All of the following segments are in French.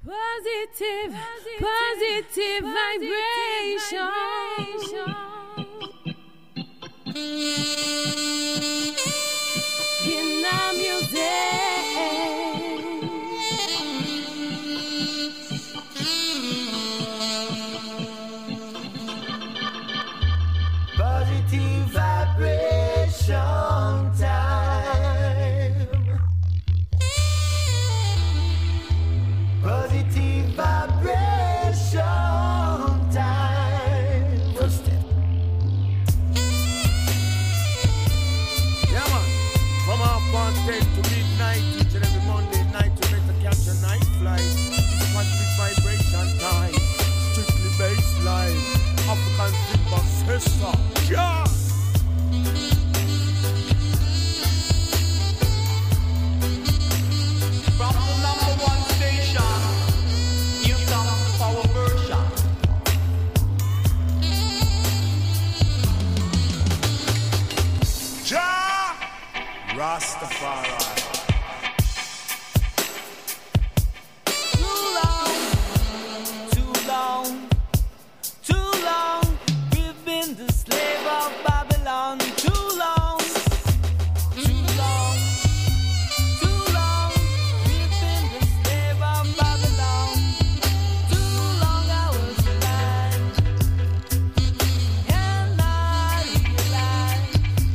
Positive, positive vibration. In our music. Positive vibration time. Positive vibration time. First step. Yeah, man. From 10:30 to midnight, each and every Monday night, we make the capture night flight. It's positive vibration time. Strictly baseline. African timber sister. Yeah. From the number one station, you come power version. Ja Rastafari. Too long, too long, we've been the slave of Babylon. Too long, too long, too long, we've been the slave of Babylon. Too long I was blind, and I realized.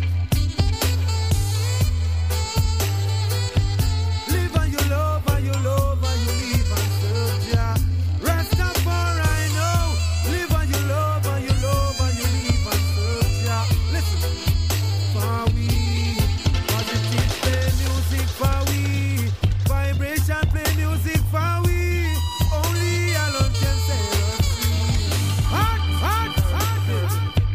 Live and you love and you love and you live and serve Jah. Rastafari know. Live and you love and you love and you live and serve Jah. Listen, for we positive play music for we, vibration play music for we. Only alone can set us free. Hot, hot, hot, hot.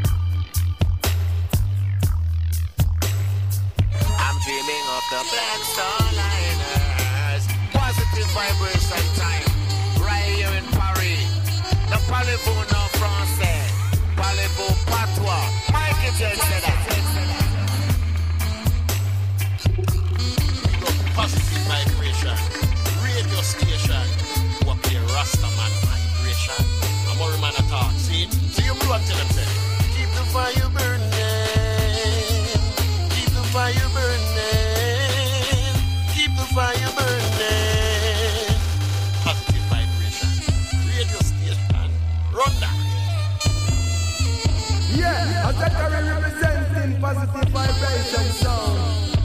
I'm dreaming of the Black Star Liners. Positive vibration time. Right here in Paris. The Parlez-vous en français. Parlez-vous patois. Michael Jackson. Positive vibration. Radio station. What be a Rastaman vibration. I'm all man at talk. See? See you blow until them say. Keep the fire burning. Keep the fire burning. Keep the fire burning. Positive vibration. Radio station. Run that. Yeah, Azakari representing positive vibration sound.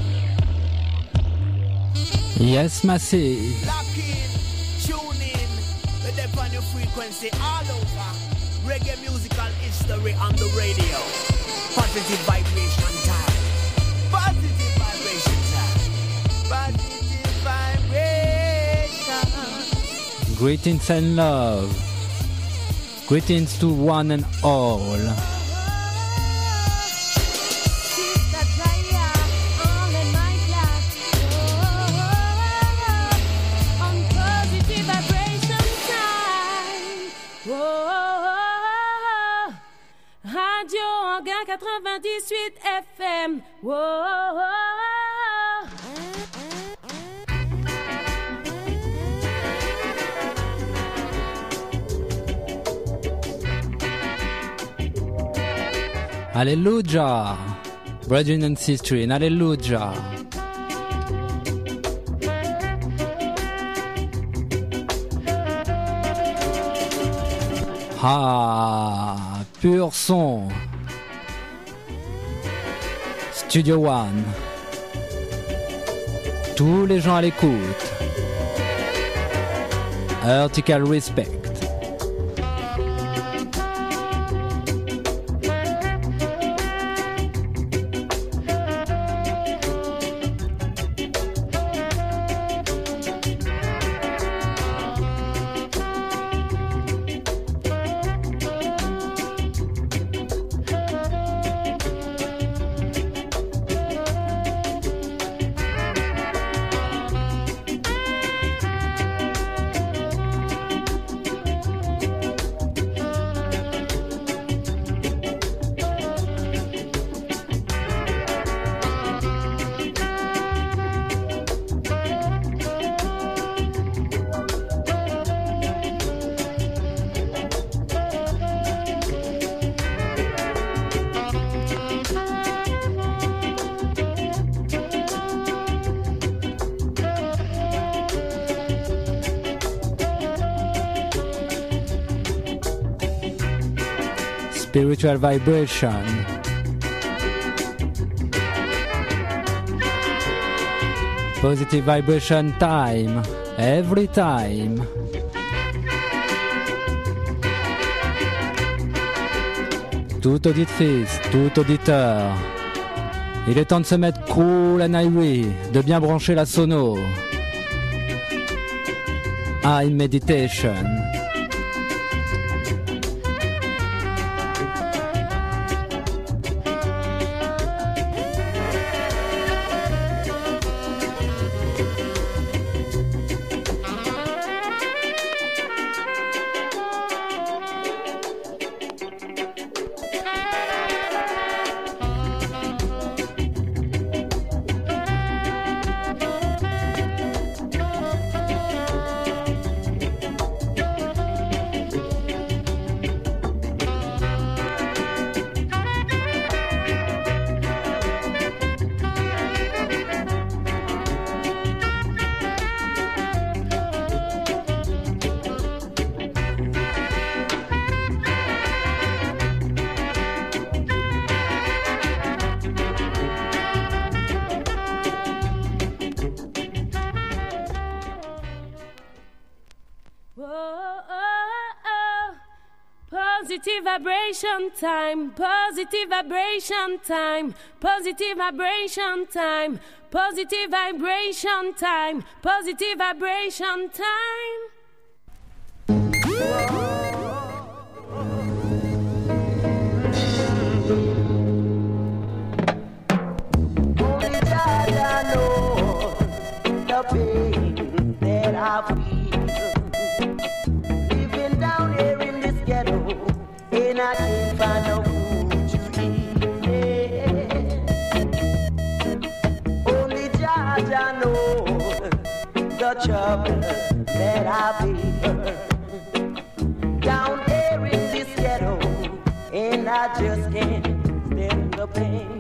Yes, Massive. Lock in, tune in, the depth on your frequency all over. Reggae musical history on the radio. Positive vibration time. Positive vibration time. Positive vibration. Greetings and love. Greetings to one and all. Sister Jaya, all in my class. On positive vibration time. Radio Anguin 98 FM. Hallelujah. Brethren and sisters, hallelujah. Ah, pur son. Studio One. Tous les gens à l'écoute. Vertical Respect. spiritual vibration. Positive vibration time, every time. Toute auditrice, tout auditeur, il est temps de se mettre cool and highway, de bien brancher la sono. High meditation. Positive vibration time, positive vibration time, positive vibration time, positive vibration time, positive vibration time. Only God knows the pain that I feel. Living down here in this ghetto, and I can't find no food to eat. Yeah. Only God knows the trouble that I feel. Down here in this ghetto, and I just can't stand the pain.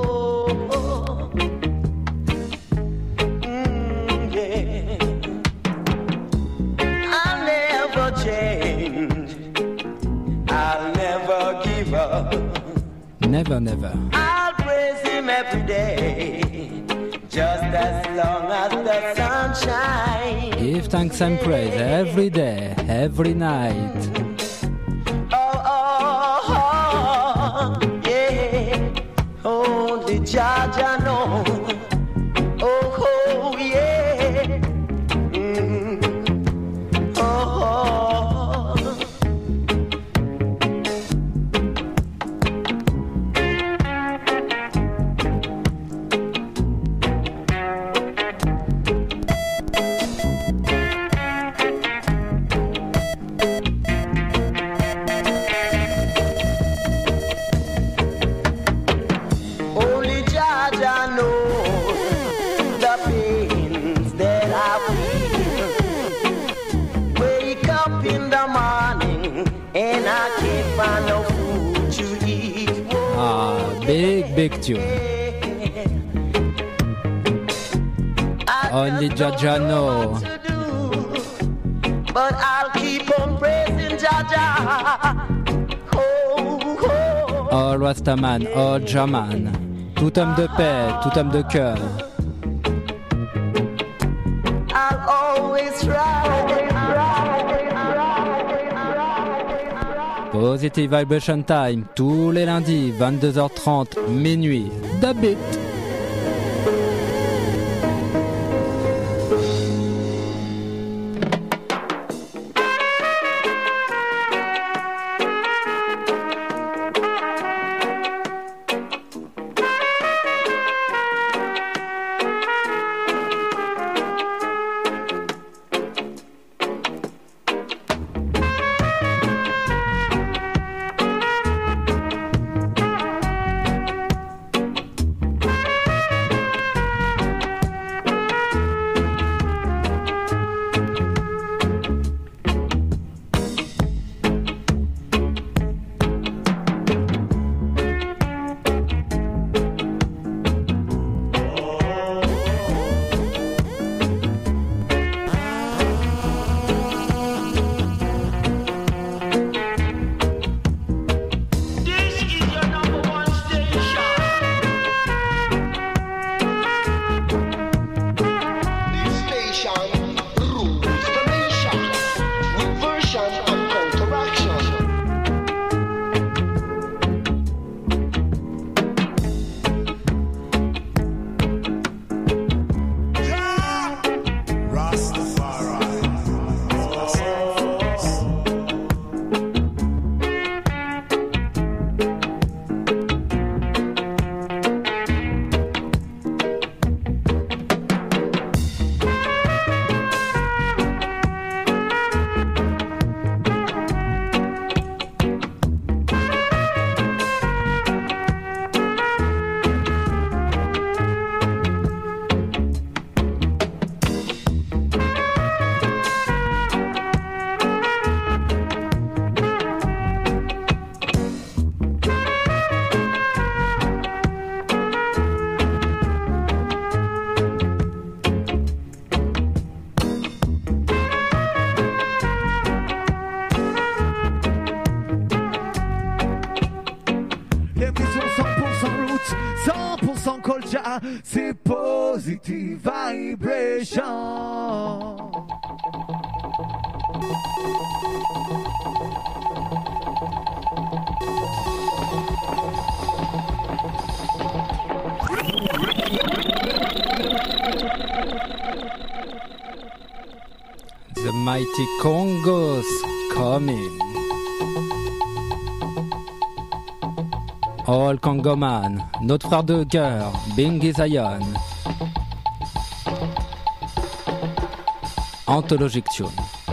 Never, never. I'll praise him every day, just as long as the sun shines. Give thanks and praise every day, every night. Oh, yeah. Only Jah knows. Oh, yeah. Big tune. Only Jah knows. But I'll keep on praising Jah. All Rastaman, all Jaman. Tout homme de paix, tout homme de cœur. I'll always try. Positive Vibration Time, tous les lundis, 22h30, minuit. Da bit. c'est positive vibration. The mighty Congos coming. All Congoman, notre frère de cœur, Bingy Zion. Anthologic Tune.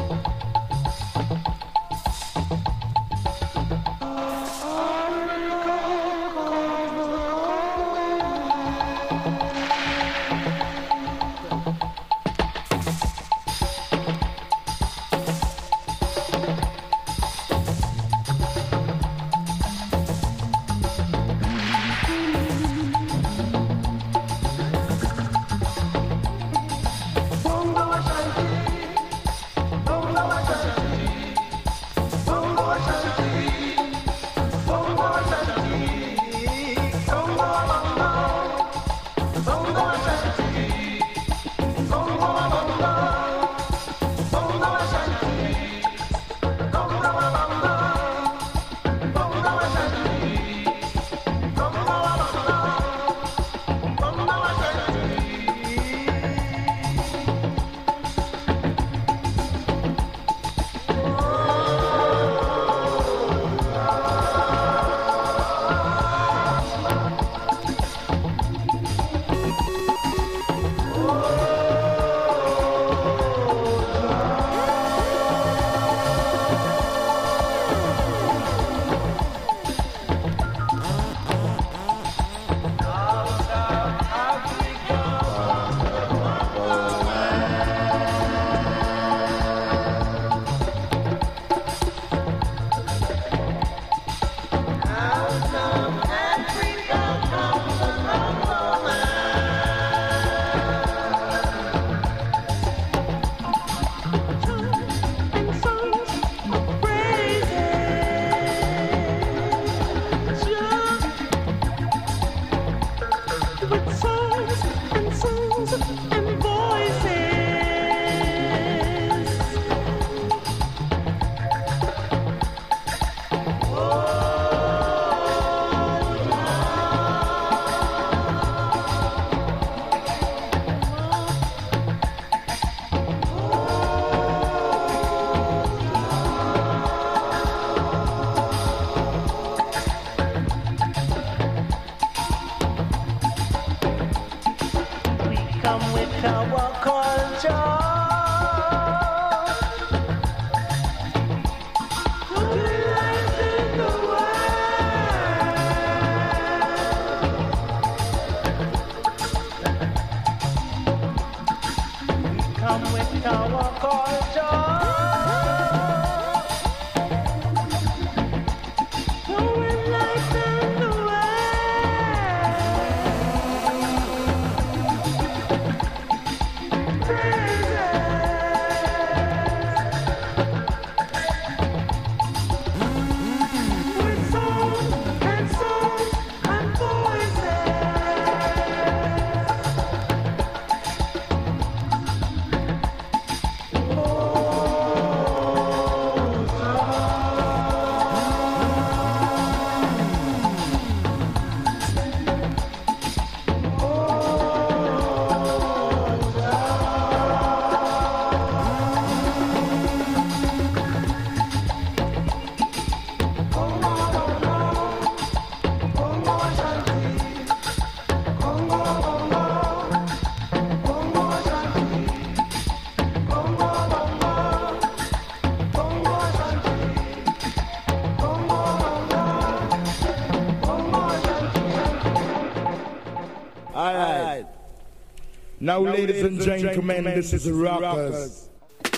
Now, ladies and gentlemen, this is Rockers.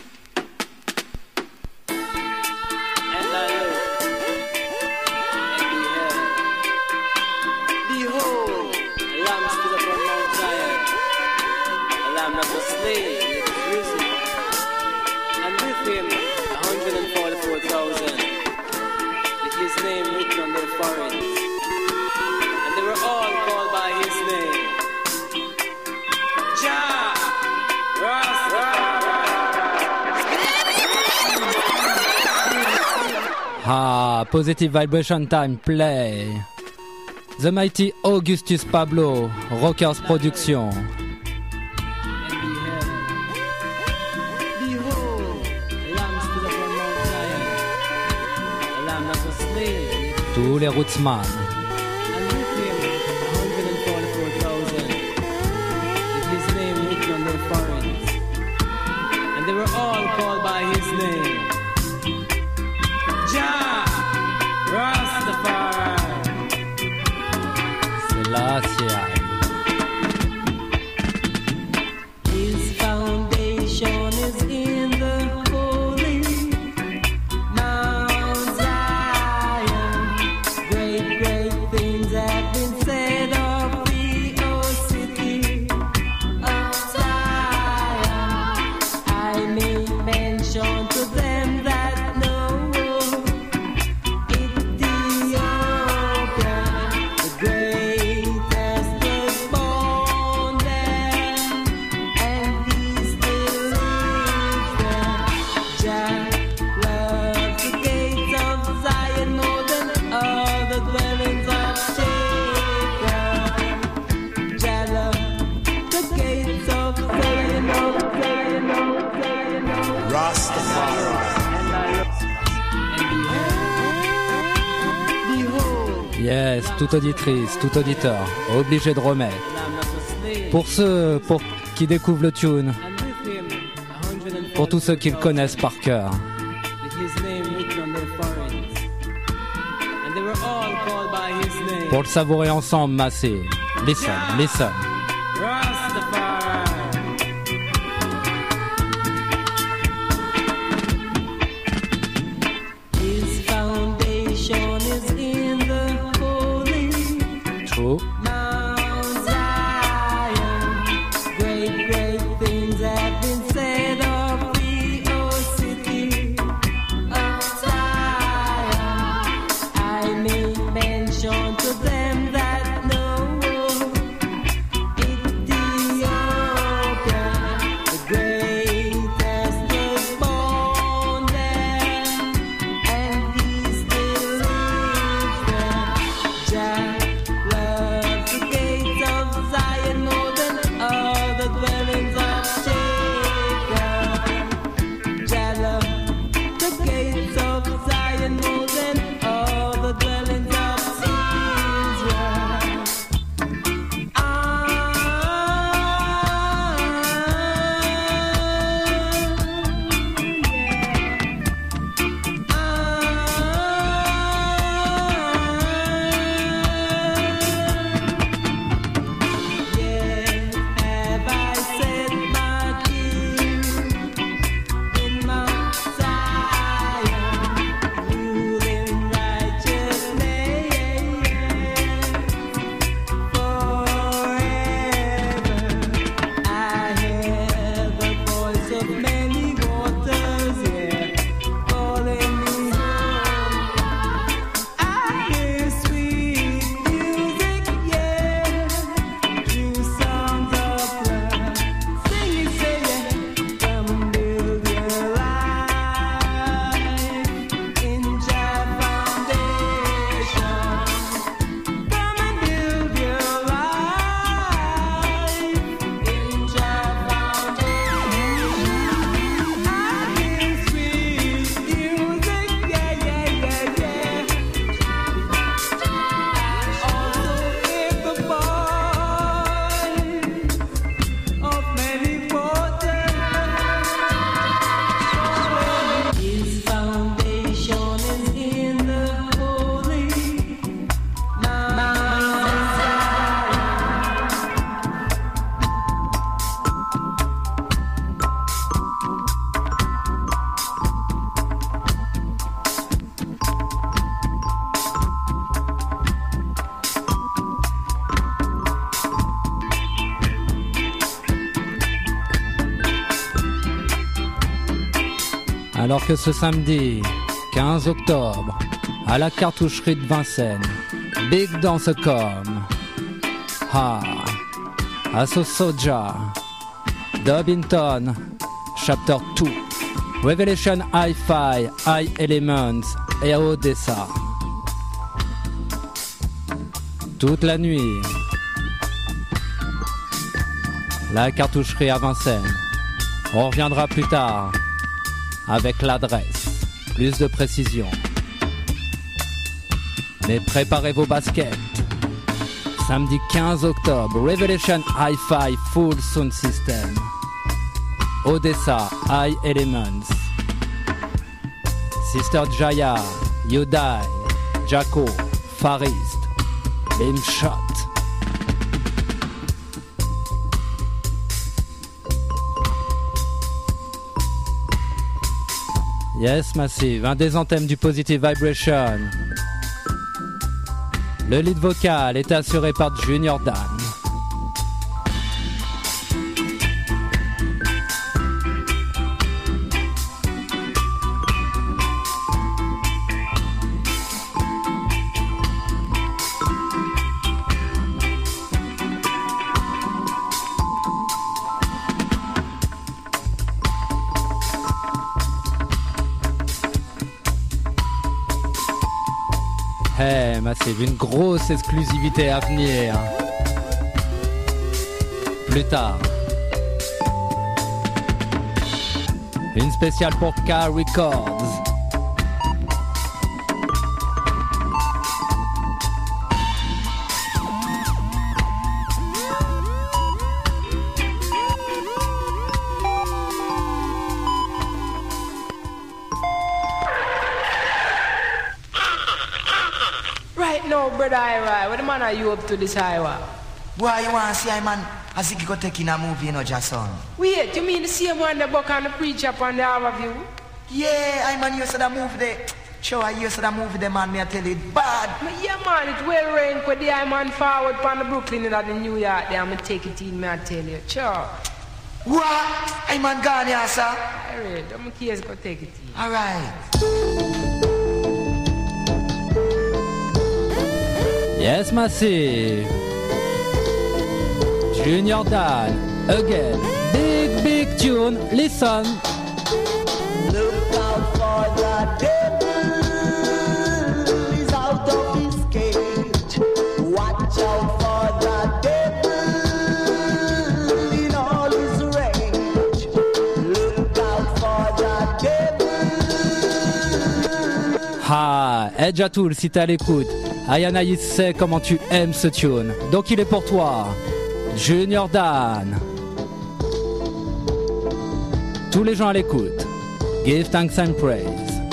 Behold, a lamb stood upon Mount Zion, a lamb that was slain, yet is risen, and with him 144,000, with his name written on their foreheads. And they were all called by his name. Ah, Positive Vibration Time, play. The Mighty Augustus Pablo, Rockers Production. Tous les Rootsman. And with him 144,000, with his name written on their foreheads. And they were all called by his name. Jah Rastafari. Selassie. His foundation is in the holy Mount Zion. Great, great things have been said of the old city of Zion. I make mention to them that know Ethiopia, the greatest was born there, and he still lives there. Jah loves the gates of Zion more than all the dwellings of Jacob. Jah loves the gates of Zion, Rastafari. and I look and behold, Yes, toute auditrice, tout auditeur, obligé de remettre. Lamb that was slain. Pour ceux qui découvrent le tune, And with him, 144,000, pour tous ceux qui le connaissent par cœur. with his name written on their foreheads. And they were all called by his name. Pour le savourer ensemble, massé. Listen, listen. Rastafari. His foundation is in the holy True. Mount Zion. Great, great things have been said of the old city of Zion. I make mention to them that know Ethiopia, the greatest was born there, and he still lives there. Jah loves the gates of Zion more than all the dwellings of Jacob. Jah loves the gates of Zion more than all the dwellings of Israel. Have I set my king in Mount Zion, ruling righteousness forever? I hear the voice of many waters, calling me home. I hear sweet music, true songs of love. Sing it, say it, come and build your life in Jah foundation. Come and build your life in Jah foundation. I hear sweet music, I also hear the voice of many waters. His foundation is in the holy Mount Zion. Alors que ce samedi 15 octobre, à la cartoucherie de Vincennes, Big Dance Com, Aso Soja, Dubington, Chapter 2, Revelation Hi-Fi, High Elements et à Odessa. Toute la nuit. La cartoucherie à Vincennes. On reviendra plus tard avec l'adresse, plus de précision. Mais préparez vos baskets. Samedi 15 octobre, Revelation Hi-Fi Full Sound System. Odessa, High Elements. Sister Jaya, Yodai, Jaco, Farist, Limshot. Yes Massive, un des anthèmes du Positive Vibration. Le lead vocal est assuré par Junior Dan. Hey, Massive, une grosse exclusivité à venir. Plus tard. Une spéciale pour K Records. No, brother Ira, what the man are you up to this highway? Why you want to see I man as if you go take in a movie, you know, Jason? Wait, you mean the same one that book on the preacher up on the overview? Yeah, I man, you said that movie there. Sure, I used to that movie there, man, me I tell you, it bad. Yeah, man, it's well ranked with the I man forward from the Brooklyn and the New York there. I'm going to take it in, me I tell you. Sure. What? I man gone here, sir? Alright, I'm going to go take it in. Alright. Yes, Massive. Junior Dan, again. Big, big tune. Listen. Look out for the devil. He's out of his cage. Watch out for the devil in all his rage. Look out for the devil. Ah, Edge Atoul, si t'es à l'écoute. Ayanaïs sait comment tu aimes ce tune. Donc il est pour toi, Junior Dan. Tous les gens à l'écoute. Give thanks and praise.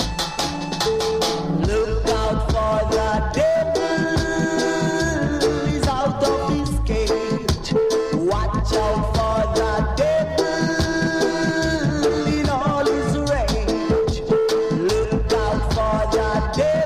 Look out for the devil. He's out of his cage. Watch out for the devil in all his rage. Look out for the devil.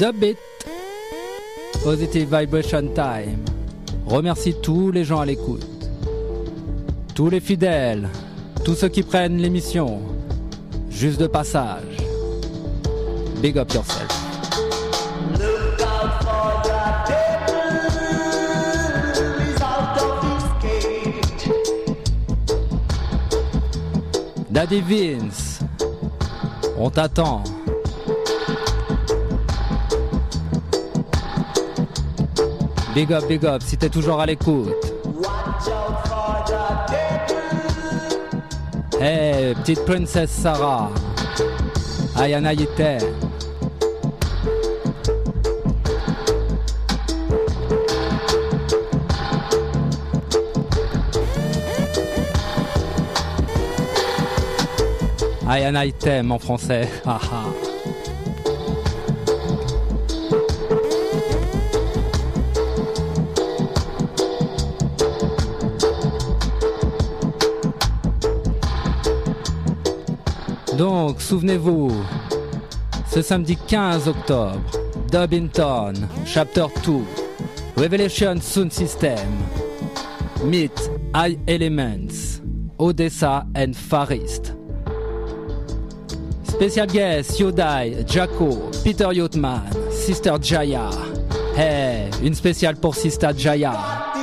Dub It. Positive Vibration Time. Remercie tous les gens à l'écoute. Tous les fidèles. Tous ceux qui prennent l'émission. Juste de passage. Big up yourself. Look out for the devil is out of his cage. Daddy Vince. On t'attend. Big up, si t'es toujours à l'écoute. Watch out for the devil. Hey, petite princesse Sarah. Ayana Yite. Ayana Yite en français. Haha. Donc, souvenez-vous, ce samedi 15 octobre, Dubinton, Chapter 2, Revelation Sound System, Meet High Elements, Odessa and Far East. Special guest, Yodai, Jaco, Peter Yotman, Sister Jaya. Hey, une spéciale pour Sister Jaya.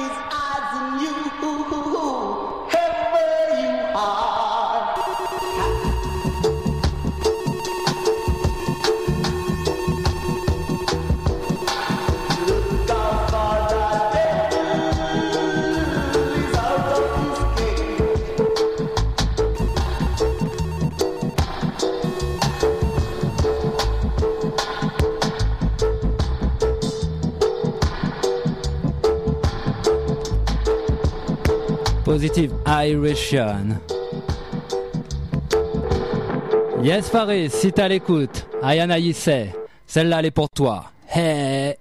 Positive Irishan. Yes Faris, si t'es à l'écoute, Ayana Yisse, celle-là elle est pour toi. Hey.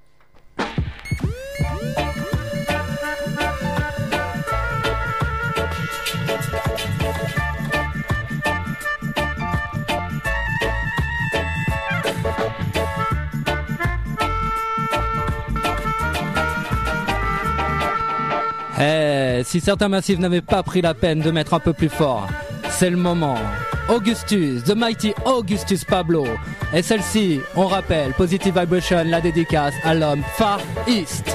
Eh, si certains massifs n'avaient pas pris la peine de mettre un peu plus fort, c'est le moment. Augustus, The Mighty Augustus Pablo. Et celle-ci, on rappelle, Positive Vibration, la dédicace à l'homme Far East.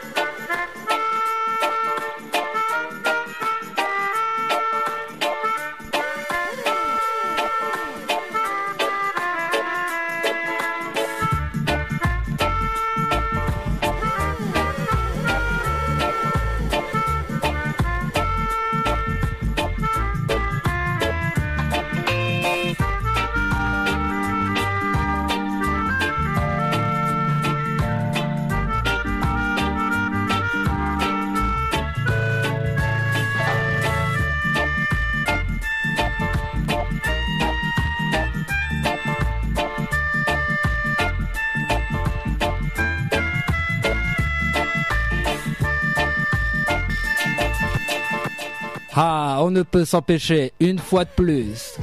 Ah, on ne peut s'empêcher une fois de plus.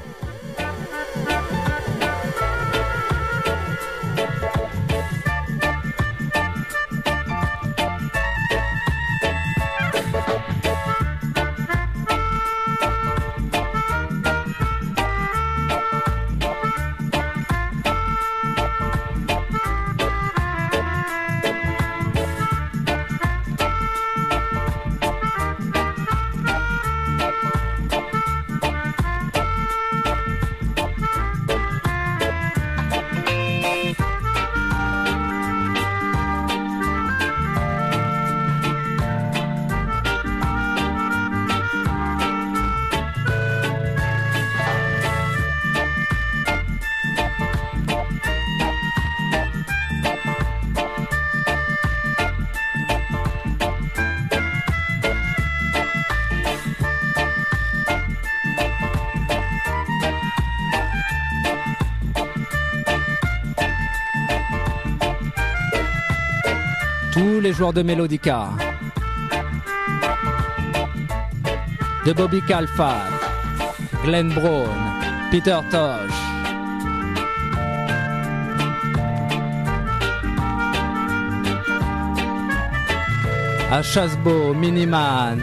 Tous les joueurs de Melodica, de Bobby Calfan, Glenn Brown, Peter Tosh, à Chassebeau, Miniman.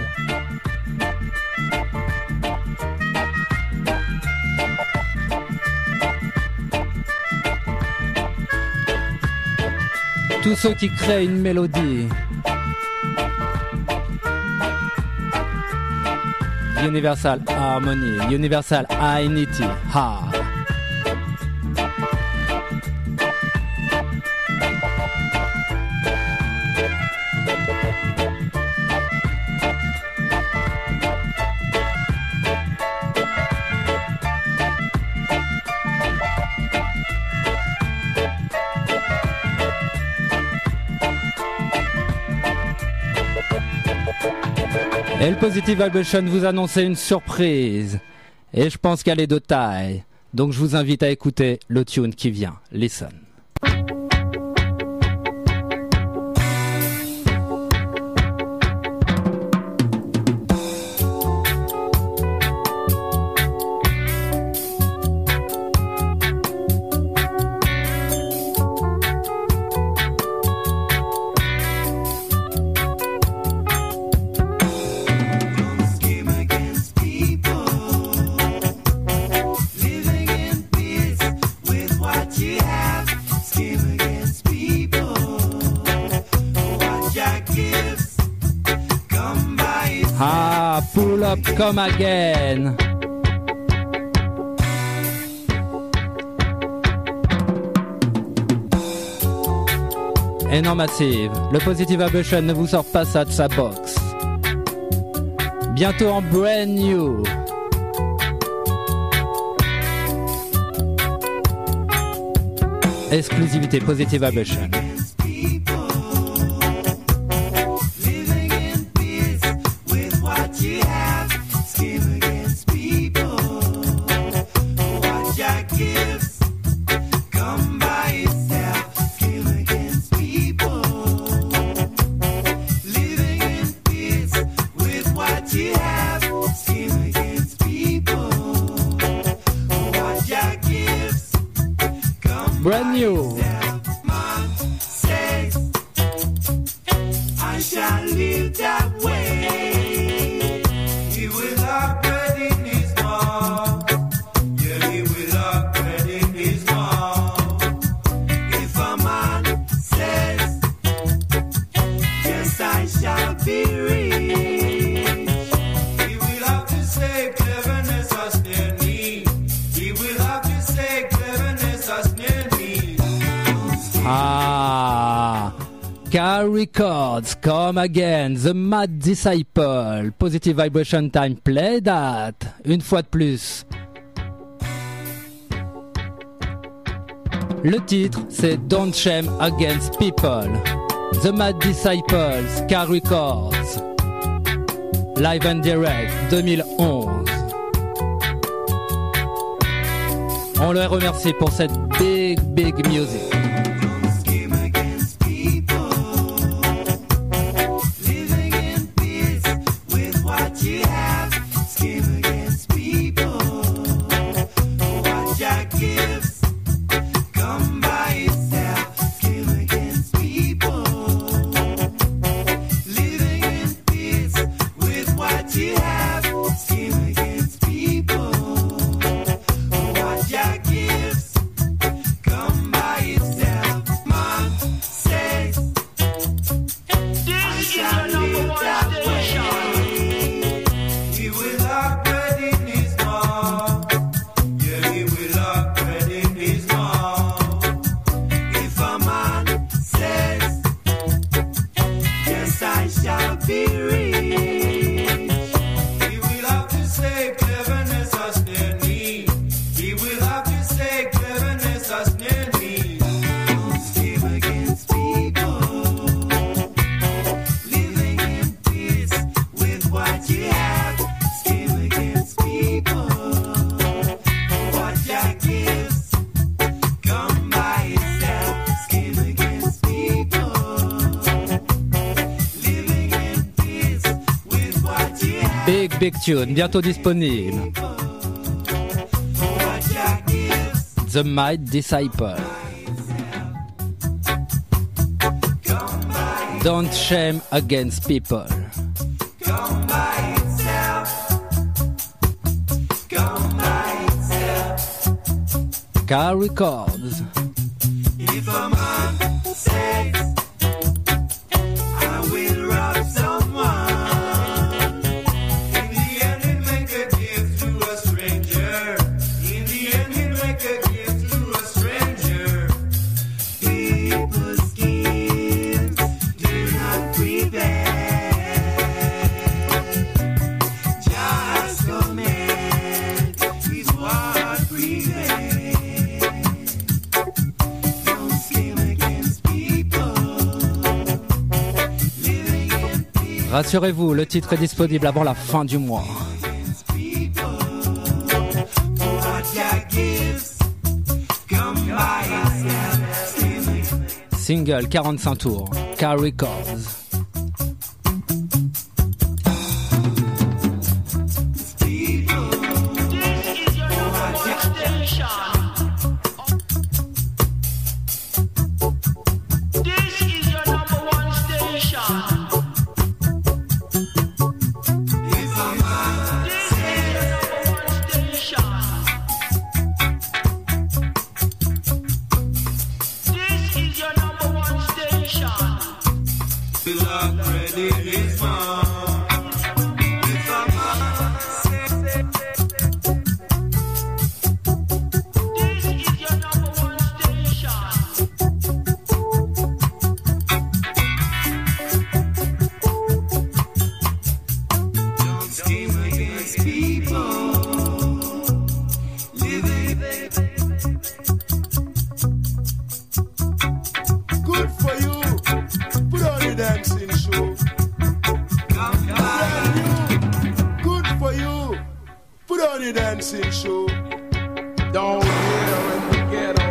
Tous ceux qui créent une mélodie. Universal Harmony, Universal Unity, ha. Et le Positive Vibration vous annonçait une surprise. Et je pense qu'elle est de taille. Donc je vous invite à écouter le tune qui vient. Listen. Ah, pull up, come again. Et non massive, le Positive Vibration ne vous sort pas ça de sa box. Bientôt en brand new. Exclusivité Positive Vibration. Brand new. I shall live that way. He will have bread in his mouth. Yeah, he will have bread in his mouth. If a man says, yes, I shall be rich, he will have to say cleverness has near me. He will have to say cleverness has near me. Ah, Car Records, come again, The Mad Disciple, Positive Vibration Time, play that, une fois de plus. Le titre, c'est Don't Shame Against People, The Mad Disciples, Car Records, Live and Direct, 2011. On le remercie pour cette big music. Big tune, bientôt disponible. The Mad Disciple. Don't shame against people. Come by itself. Come by itself. Car Records. If a man says, I will rob someone, in the end he'll make a gift to a stranger. In the end he'll make a gift to a stranger. People's schemes do not prevail. Just command is what prevails. Don't scheme against people. Living in peace Rassurez-vous, le titre est disponible avant la fin du mois. against people. What your gifts come by itself. Single 45 tours. Car Records. Don't scheme against people. Living Good for you. Put on the dancing show. come by. Good for you. Put on the dancing show. Down here in the ghetto.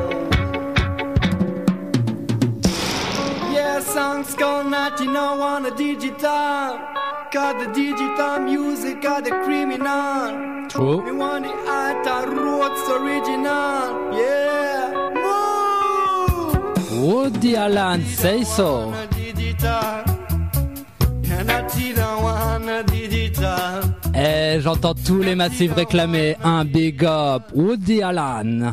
Yeah, songs gone out, you know, on the digital. Got the digital music, got the criminal. True. We want the art and roots original. Yeah. Move! Woody Allen, say so. On the digital. And I don't want the digital. Eh, j'entends tous les massifs réclamer un big up. Woody Allen.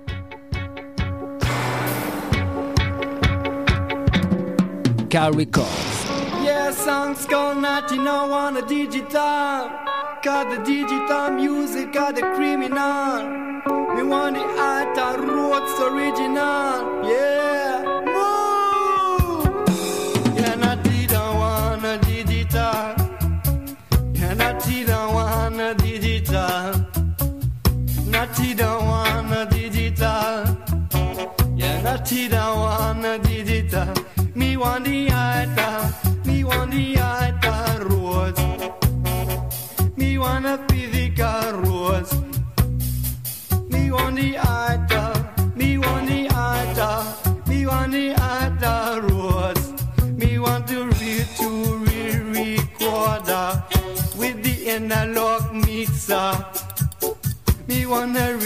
Car Records. Yeah, songs gone out, you know, on the digital. Got the digital music, got the criminal. We want the art and roots original. Yeah, move! Yeah, not don't want the digital. Yeah, not don't want the digital. Not don't want the digital. Yeah, not don't want the digital. Me want the art, me want the art and roots. Me want a physical rose. Me want the art, me want the art, me want the art rose. Me want to recorder with the analog mixer. Me want a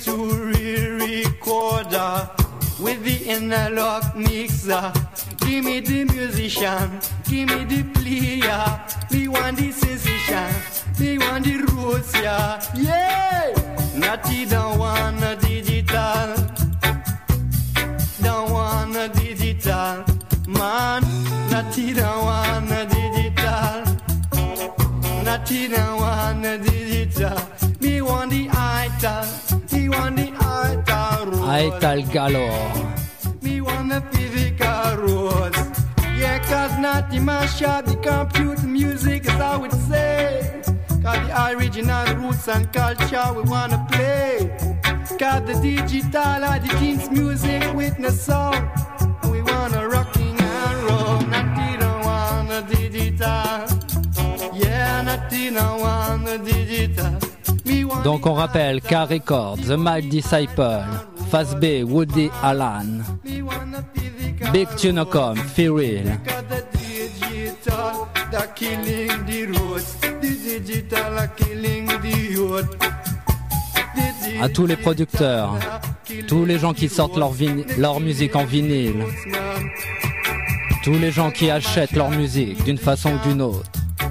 recorder with the analog mixer. Give me the musician, give me the player. Me want the sensation, me want the roots, yeah. Yeah! Natty don't want a digital, don't want a digital. Man, Natty don't want a digital, Natty don't want a digital. Me want the ital, me want the ital roots. Aital galore. Me want the physical rules. Yeah, cause not the mash up the computer music, as I would say. Cause the original roots and culture we wanna play. Cause the digital are the king's music with no sound. We wanna rocking and roll. Not the don't want the digital. Yeah, not the don't want the digital. Me want Donc on rappelle Car Records, The Mild Disciple, Phase B, Woody Allen, me want the physical Big Tunocom, Feel Real. Cause the digital, they're killing the roots. The digital are killing the youth. À tous les producteurs, tous les gens qui sortent leur musique en vinyle, Tous les gens qui achètent leur musique d'une façon ou d'une autre.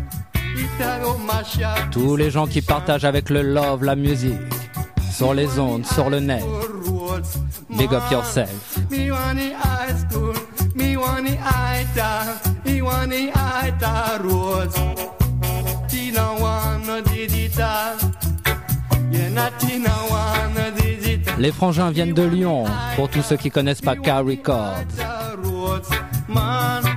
Tous les gens qui partagent avec le love la musique. Sur les ondes, sur le net. Big up yourself. Me want the high school, me want the high town, me want the high town roads. Tina want no digital, yeah, not Tina want no digital. Les frangins viennent de Lyon, pour tous ceux qui connaissent pas Car Records. Man,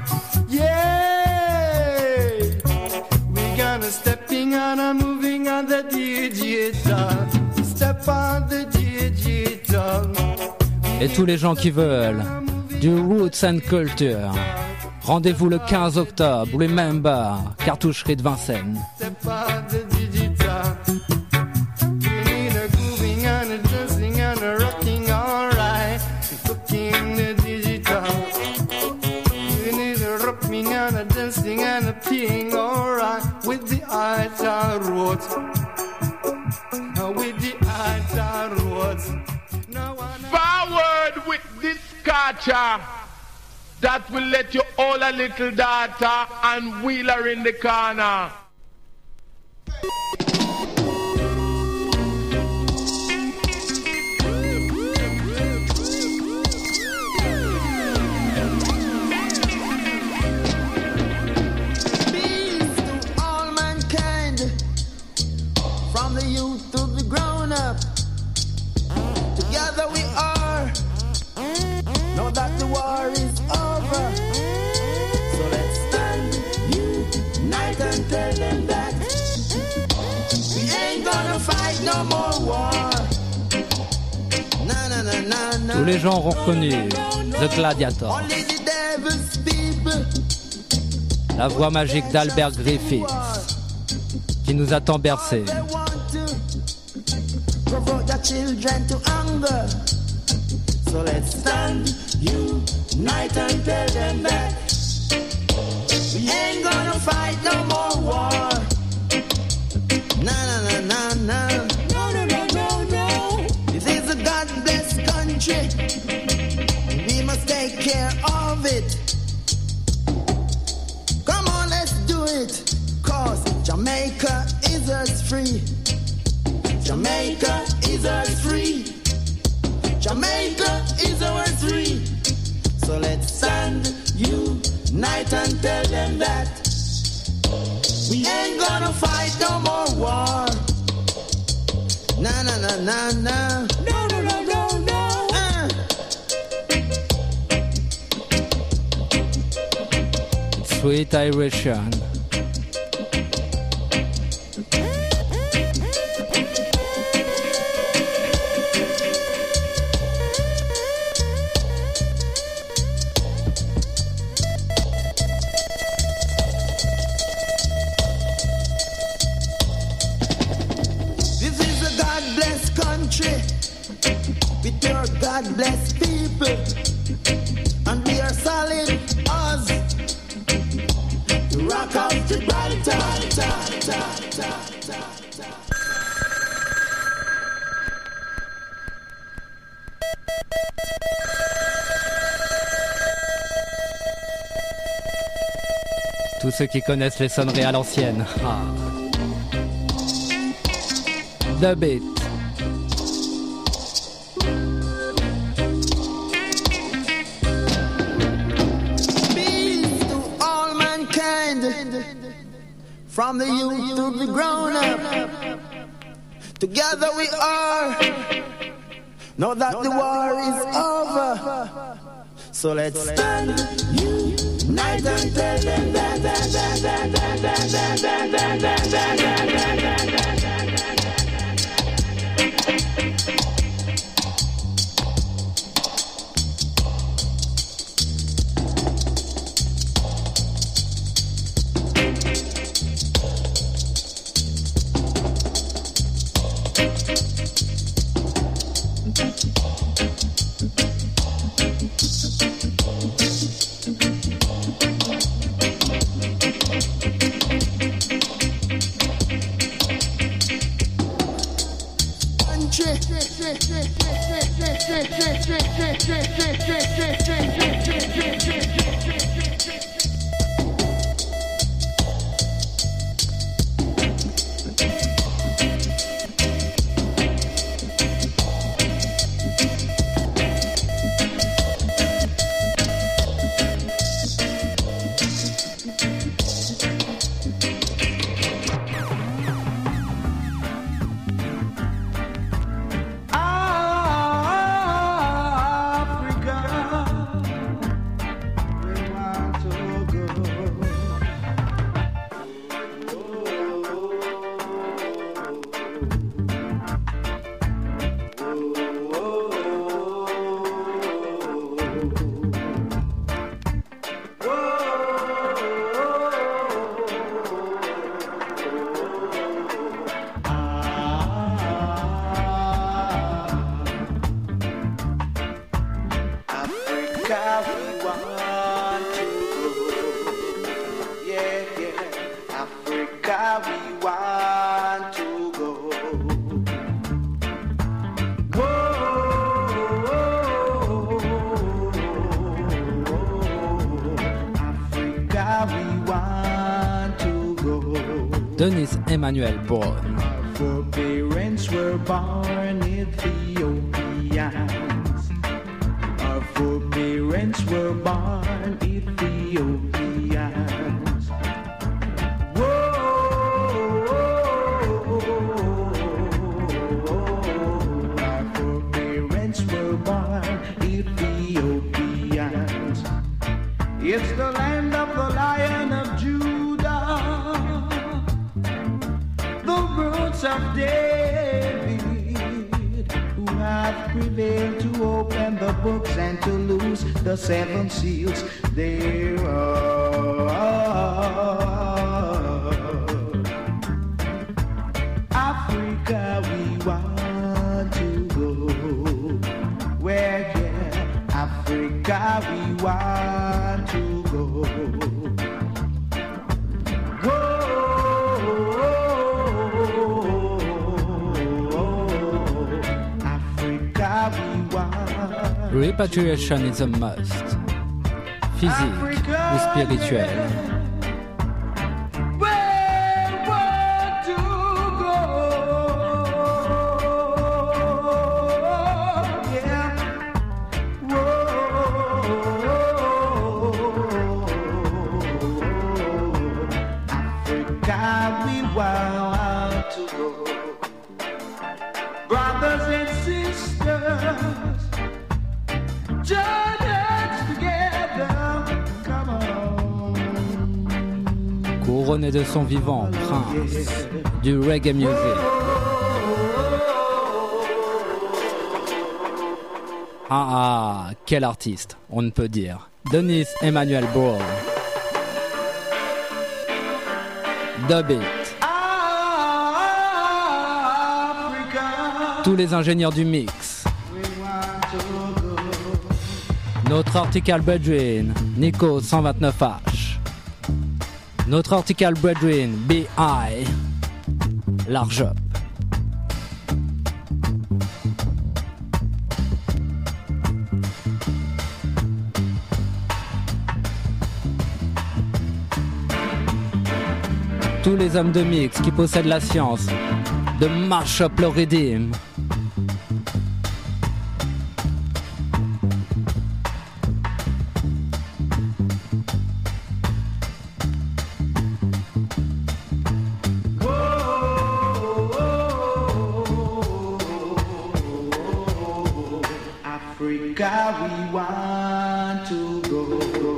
yeah, we gonna stepping on and moving on the digital, step on the digital. Et tous les gens qui veulent du Roots and Culture. Rendez-vous le 15 octobre, remember, cartoucherie de Vincennes. Step on the digital. We need a grooving and a dancing and a rocking, alright. Cooking the digital. We need a rocking and a dancing and a peeing, alright. With the Alta Roads. With the Alta Roads. Forward with this culture that will let you hold a little daughter and wheel her in the corner. Peace to all mankind, from the youth to the grown up. Together we are. Know that the war is over. So let's stand unite and tell them that we ain't gonna fight no more war. Na na na na na. Tous les gens ont reconnu The Gladiator. Only the devil's people. La voix magique d'Albert Griffiths, qui nous a tant bercés. They want to provoke the children to anger. So let's stand unite and tell them that we ain't gonna fight no more war. Na na na na na. No no no no no. This is a God-blessed country. We must take care of it. Come on, let's do it. 'Cause Jamaica is us free. Jamaica is us free. Jamaica is ours free. So let's stand unite and tell them that we ain't gonna fight no more war. Na na na na na. No no no no no. Sweet Irishan. This is a God-blessed country with your God-blessed people, and we are solid us to rock out the Gibraltar. Tous ceux qui connaissent les sonneries à l'ancienne. Ah. The Beat. Peace to all mankind, from the youth to the grown up. Together we are. Know that the war is over. So let's stand unite and tell them that. Africa we want to go. Africa we want to go. Dennis Emmanuel Brown. For parents were born Ethiopians. Our foreparents were born Ethiopians. Our foreparents were born Ethiopians. It's the land of the Lion of Judah, the roots of David, who have prevailed to open the books and to loose the seven seals thereof. Africa we want to go, where yeah, Africa we want to go. Repatriation is a must. Physique ou spirituel. Couronné de son vivant, prince du reggae music. Ah, quel artiste, on ne peut dire. Dennis Emmanuel Brown. Dub It. Tous les ingénieurs du mix. Notre Article Brethren, Nico 129H. Notre Article Brethren, B.I. Large Up. Tous les hommes de mix qui possèdent la science de mash up le rhythm. Africa we want to go.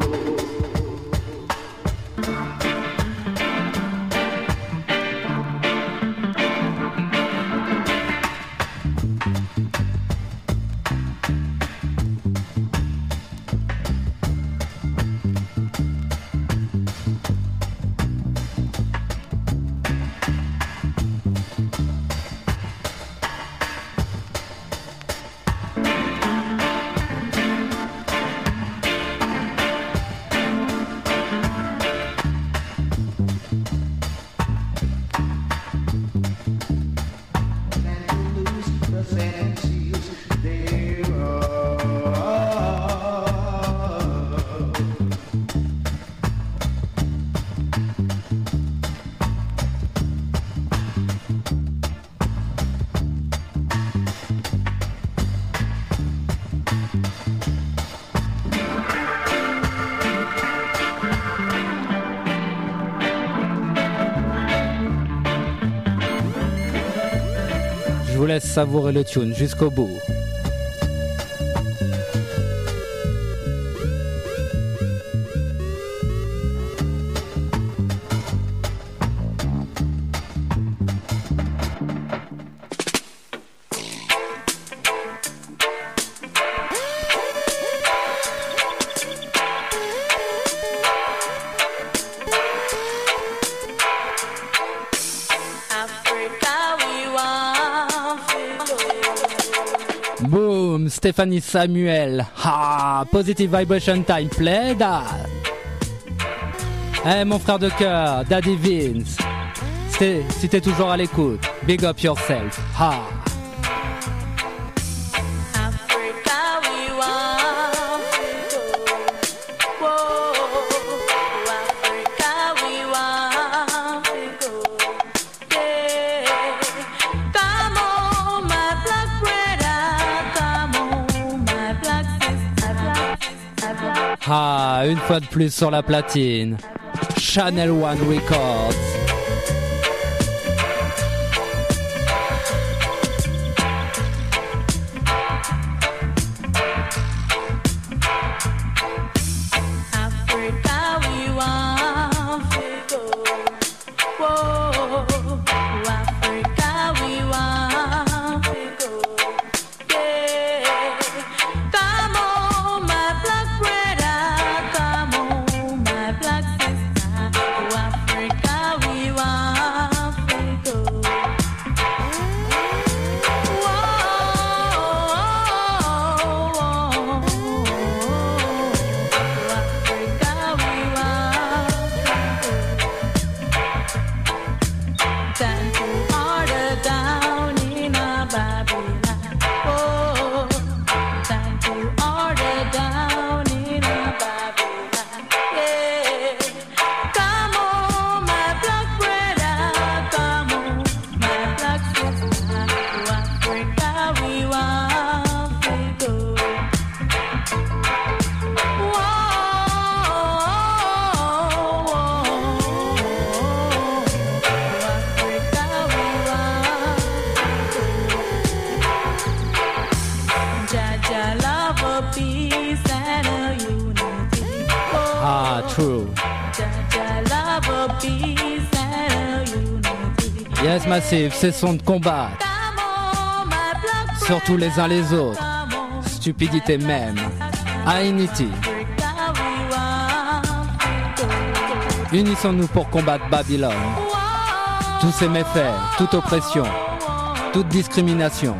Je vous laisse savourer le tune jusqu'au bout. Boom, Stéphanie Samuel. Ah, Positive Vibration Time, play that. Eh, mon frère de cœur, Daddy Vince. Si t'es toujours à l'écoute, big up yourself. Ha! Ah, une fois de plus sur la platine, Channel One Records. Ah, true. Yes, Massive, cessons de combattre. Surtout les uns les autres. Stupidité même. Haïnity. Unissons-nous pour combattre Babylone. Tous ces méfaits, toute oppression, toute discrimination.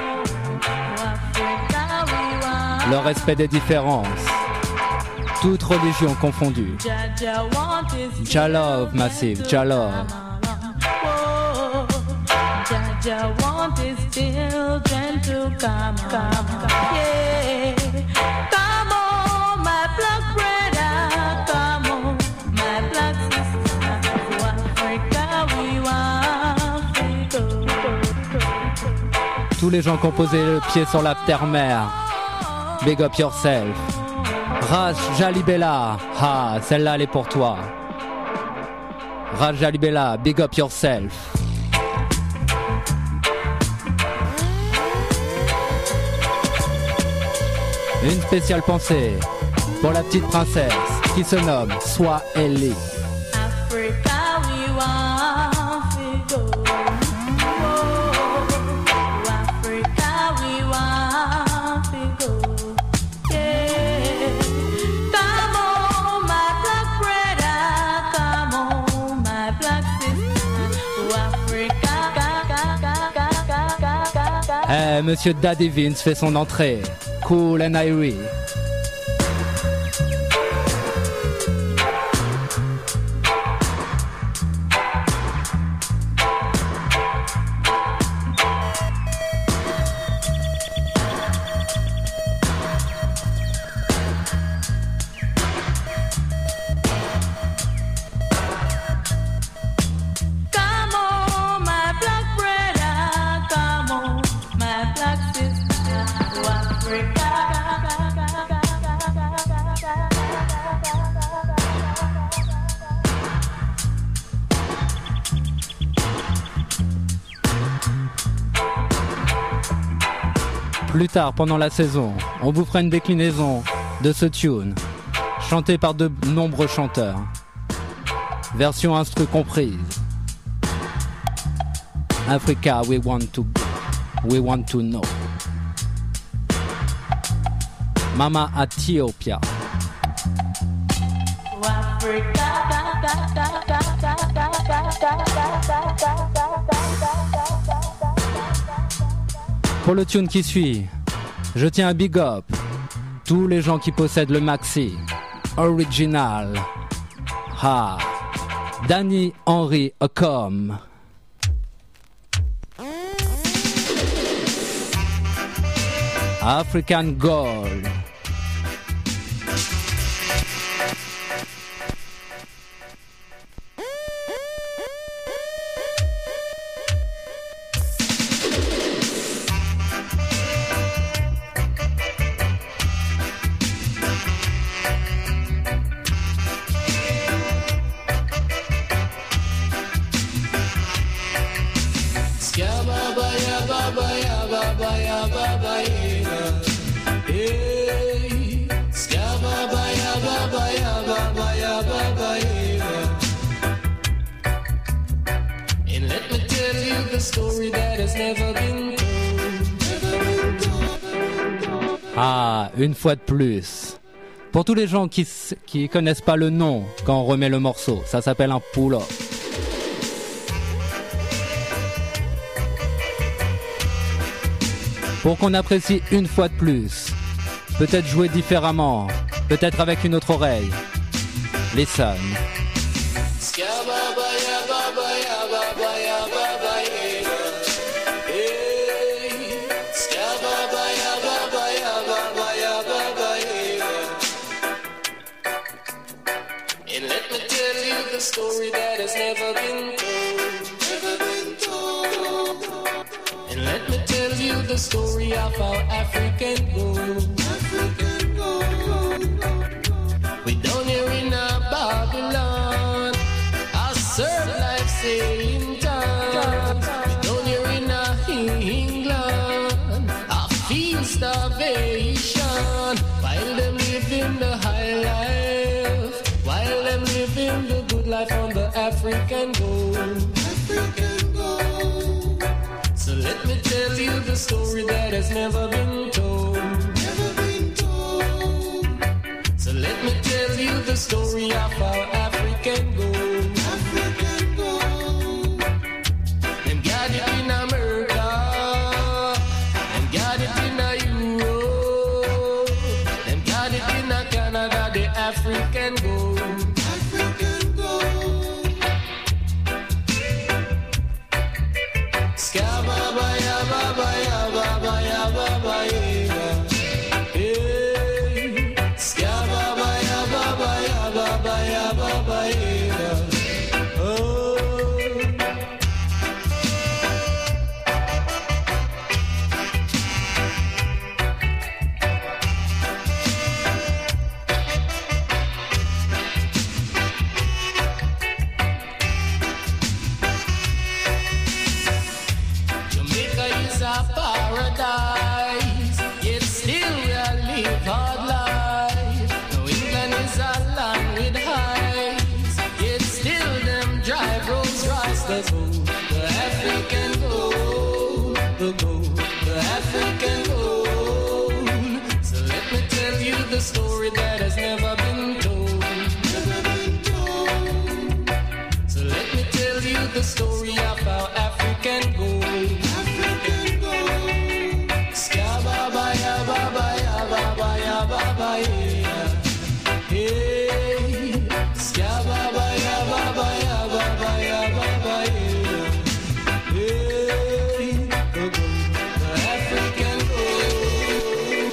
Le respect des différences. Toute religion confondue. Jah love, Massive, Jah love. Jah want his children to come yeah. Come on, my black brother, come on, my black sister. To Africa we want to go. Tous les gens qui ont posé le pied sur la terre-mère. Big up yourself. Raj Jalibella, ah, celle-là elle est pour toi. Raj Jalibella, big up yourself. Une spéciale pensée pour la petite princesse qui se nomme Swahili. Africa we want to go. To Africa we want to go. Yeah. Come on, my black brother, come on, my black sister. To Africa. Eh, Monsieur Daddy Vince fait son entrée. Cool and Irie. Plus tard, pendant la saison, on vous fera une déclinaison de ce tune, chanté par de nombreux chanteurs. Version instru comprise. Africa, we want to know. Mama Ethiopia. Pour le tune qui suit, je tiens à big up tous les gens qui possèdent le maxi original. Ah, Danny Henry Ocom. African Gold. Ah, une fois de plus. Pour tous les gens qui connaissent pas le nom quand on remet le morceau, ça s'appelle un pull-up. Pour qu'on apprécie une fois de plus, peut-être jouer différemment, peut-être avec une autre oreille. Listen. Story that has never been told. And let me tell you the story of our African gold. We down here in Babylon, I serve life saying time. We down here in England, I feel starvation. While them living the high life, while them living the good life on the African gold. So let me tell you the story that has never been told. So let me tell you the story of our African gold. Them got it in America, them got it in Europe, them got it in Canada, the African gold. The story that has never been told. So let me tell you the story of our African gold. Skababaya babaya babaya babaya. Hey, skababaya babaya babaya babaya. Hey, the African gold.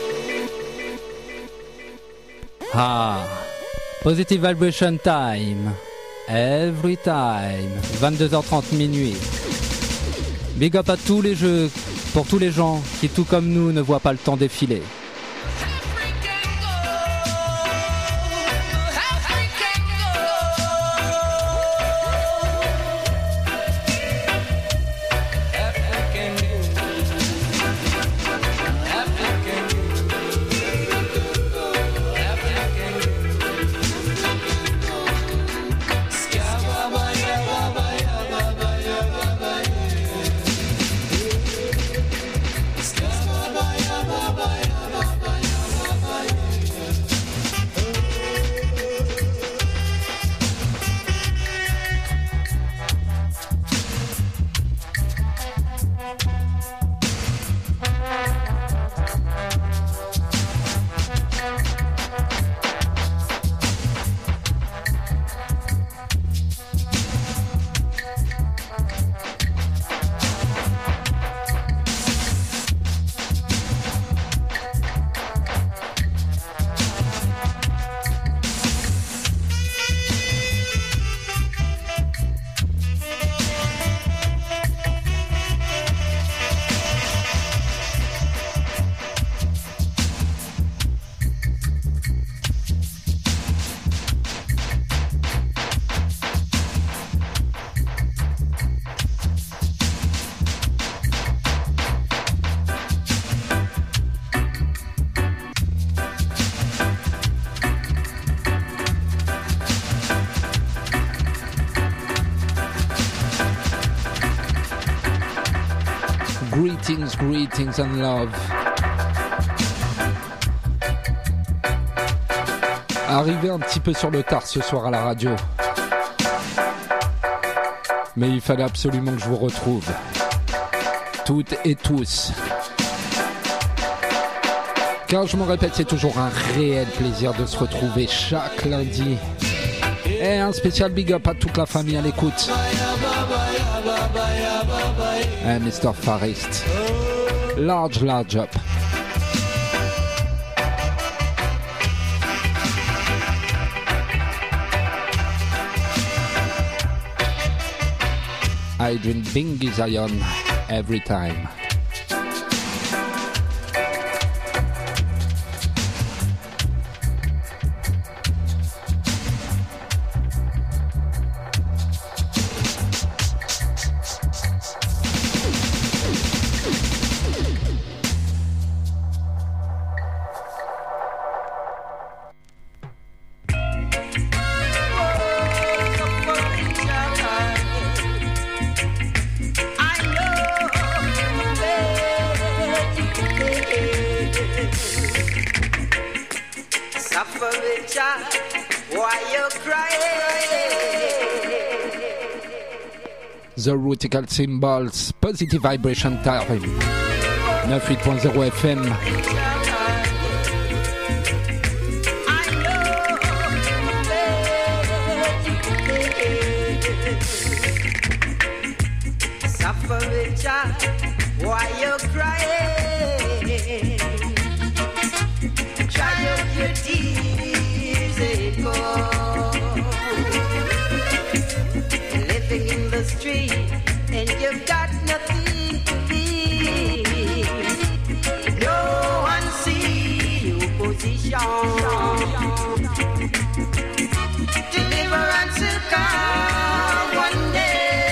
Ah, Positive Vibration Time, every time, 22h30 minuit. Big up à tous les jeux, pour tous les gens qui, tout comme nous, ne voient pas le temps défiler. Greetings, greetings and love. Arrivé un petit peu sur le tard ce soir à la radio. Mais il fallait absolument que je vous retrouve. Toutes et tous. Car je me répète, c'est toujours un réel plaisir de se retrouver chaque lundi. Et un spécial big up à toute la famille à l'écoute. Et Mr. Forest. Large up. I drink Bingy Zion every time. The Rutical Symbols, Positive Vibration Time, 98.0 FM. Why you crying? Dry up your tears and go. Living in the street and you've got nothing to leave. No one see your position. Deliverance will come one day.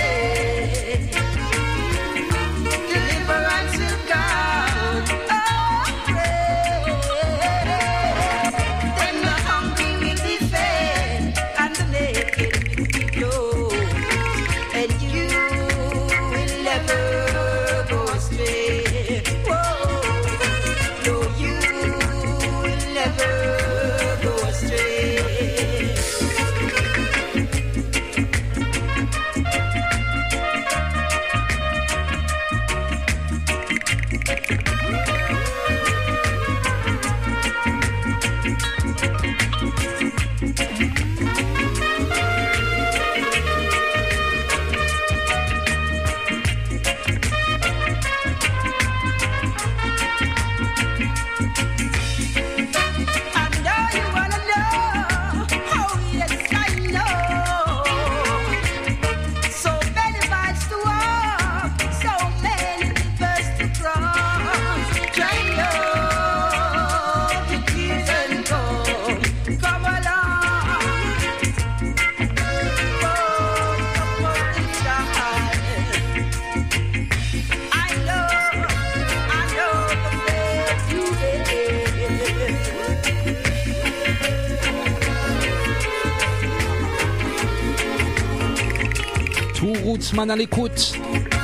Rootsman à l'écoute.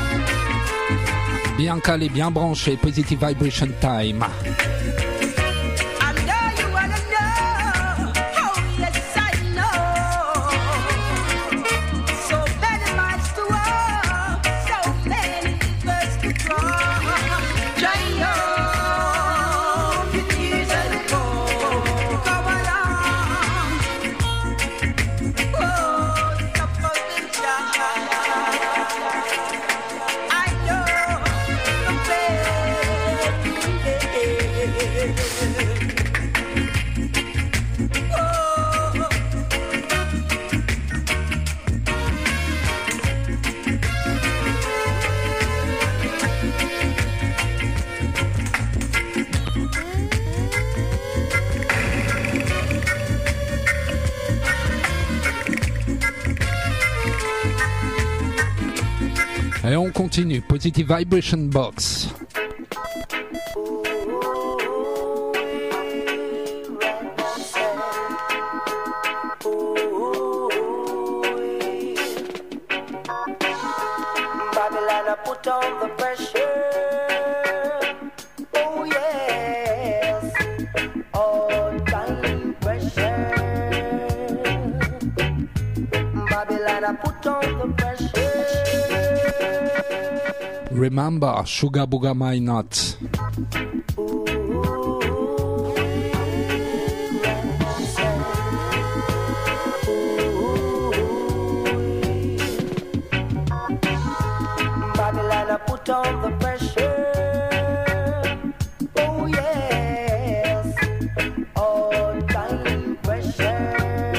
Bien calé, bien branché, Positive Vibration Time. Et on continue, Positive Vibration Box. Babylon, I put on the pressure. Babylon, I put on the pressure. Remember, Sugar Booga My Nut. Babylon, I put on the pressure. Oh yes, all time pressure.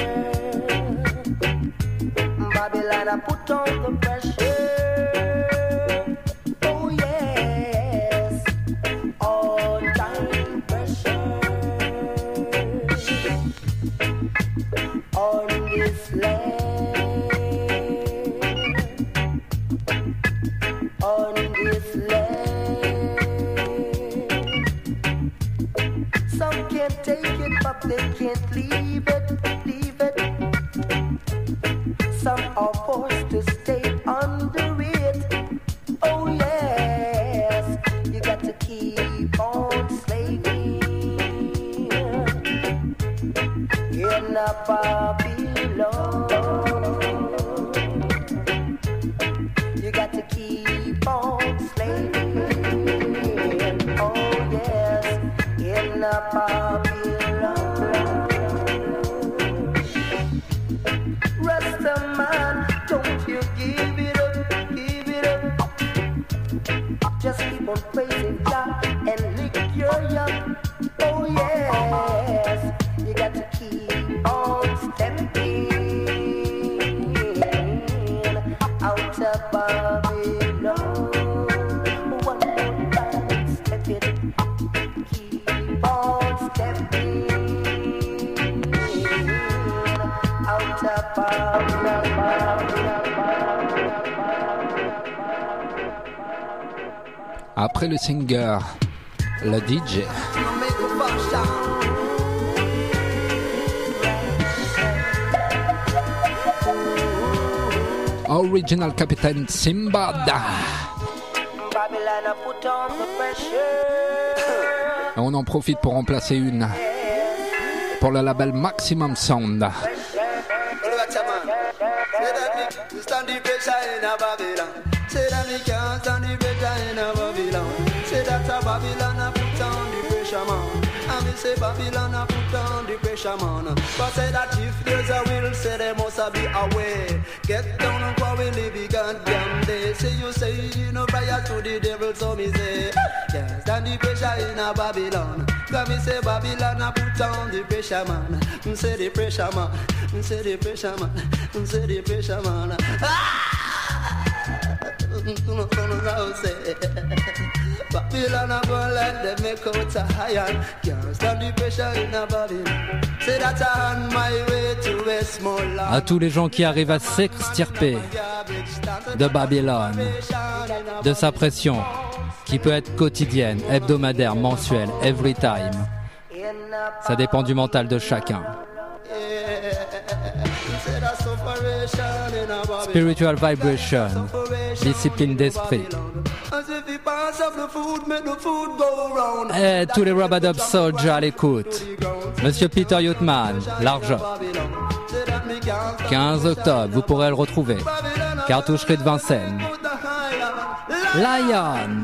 Babylon, I put on the pressure. Oh yes, all time pressure. On this land. On this land, some can't take it, but they can't leave it, leave it. Some are forced to stay under it. Oh yes, you got to keep on slaving in a Babylon. You got to keep on slaving. Oh yes, in a Babylon. Rasta man, don't you give it up, give it up. Just keep on praising God and lick your young. Oh yes, you got to keep on stepping out of Babylon. One more time, step it. Keep on stepping out of Babylon. Après le singer, le DJ. Original Captain Simbad. Babylon, I put on the pressure. On en profite pour remplacer une pour le label Maximum Sound. Stand the pressure in a Babylon. Say that we can't stand the pressure in a Babylon. Say that a Babylon I put on the pressure man. And we say Babylon I put on the pressure man. But say that if there's a will, say there must be a way. Get down and quarrel live the goddamn day. Say you prayer to the devil, so me say can't stand the pressure in a Babylon. Cause me say Babylon I put on the pressure man. Say the pressure man. Say the pressure man. Say the pressure man. Babylon I go like them make out a iron. Can't stand the pressure in a Babylon. Say that I on my way to Westmoreland. À tous les gens qui arrivent à s'extirper de Babylone, de sa pression, qui peut être quotidienne, hebdomadaire, mensuelle, every time. Ça dépend du mental de chacun. Spiritual vibration, discipline d'esprit. Et tous les Rub-a-Dub Soldiers à l'écoute. Monsieur Peter Youthman, l'argent. 15 octobre, vous pourrez le retrouver. Cartoucherie de Vincennes. Lion.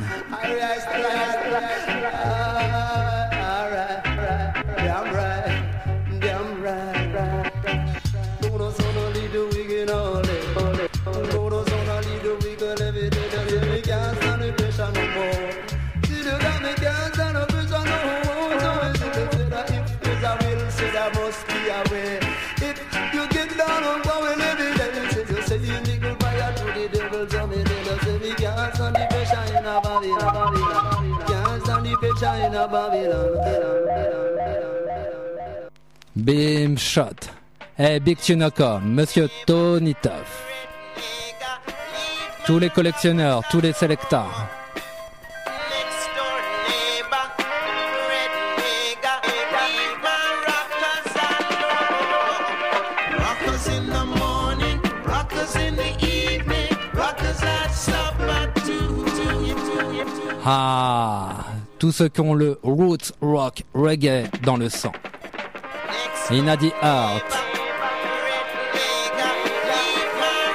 Bim shot. Hey, Big Tunocom, Monsieur Tony Tuff. Tous les collectionneurs, tous les selecteurs. Ah, tous ceux qui ont le roots rock reggae dans le sang. Inna the heart.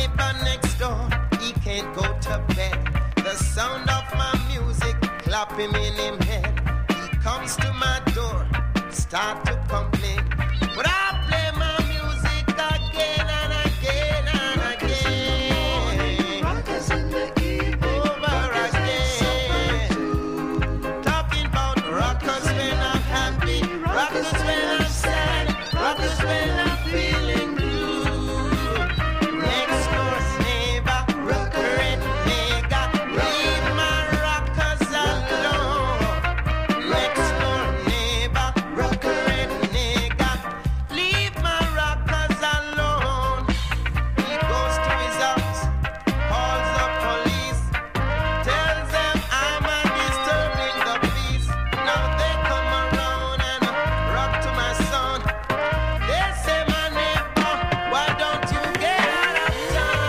neighbor next door, he can't go to bed. The sound of my music clap him in him head. He comes to my door, start to complain, but I play my music again and again and again. Rockers in the evening, over again. Talking about rockers when I'm happy, rockers when I'm sad, rockers when I'm feeling blue. Next door's neighbor, rocker and nigga, leave my rockers alone. Next door neighbor, rocker and nigga, leave my rockers alone. He goes to his house, calls the police, tells them I'm disturbing the peace. Now they come around and rock to my son. They say, my neighbor, why don't you get out of town?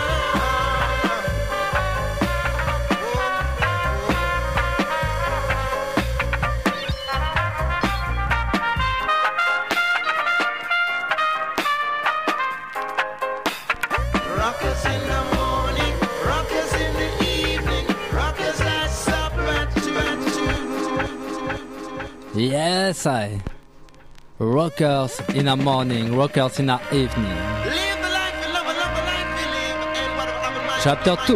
Rockers in the morning, rockers in the evening, rockers that supper at 2. Yes, I. Rockers in the morning, rockers in the evening. Live the life you love, love the life you live, and whatever happened, my Chapter 2.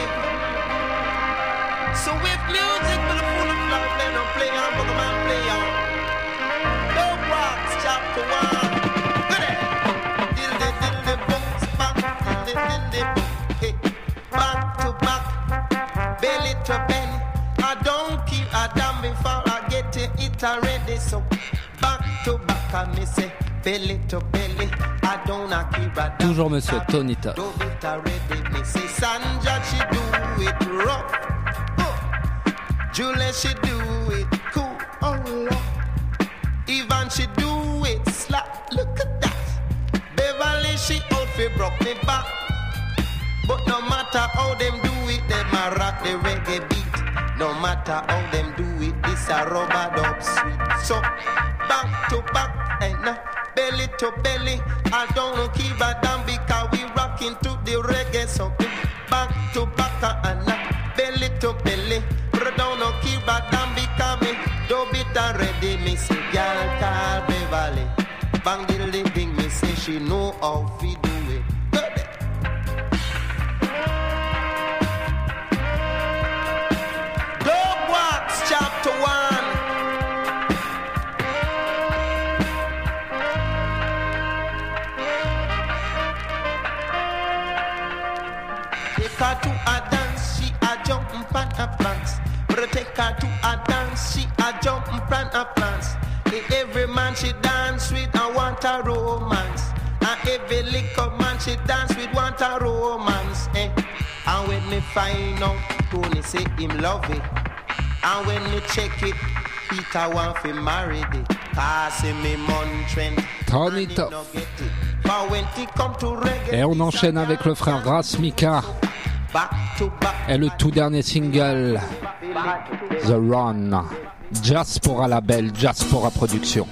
So with music full of life, they don't play on, but the man play on. Dog Walks, chapter 1. Go there. Diddle books, back, diddle book. Hey, back to back, belly to belly. I don't keep a damn before I get it already. So back to back, I me say belly to belly. I don't keep a damn. Toujours Monsieur Tony Tuff. Do it already, me say Sandra, she do it rough. Julie, she do it cool. Oh Lord. Even she do it slap. Look at that. Beverly, she out fi broke me back. But no matter how them do it, them a rock the reggae beat. No matter how them do it, this a rubber dub sweet. So back to back and belly to belly. I don't keep a damn because we rocking to the reggae. So back to back and belly to belly. But don't keep a damn because me do it already. Me say girl call Beverly. Bang the living, me say she know how to do it. Dog Walks, chapter 1. Take her to a dance, she a jump and a prance. But take her to a dance, she a jump and a prance. Every man she dance with, I want a romance. And every little man she dance with, want a romance. Eh? And when me find out, Tony say him love it. And when me check it, Peter want to marry it. Passing me Montreal, Tony Tuff. Et on enchaîne avec le frère Ras Mika et le tout dernier single The Run, Diaspora label, Diaspora production.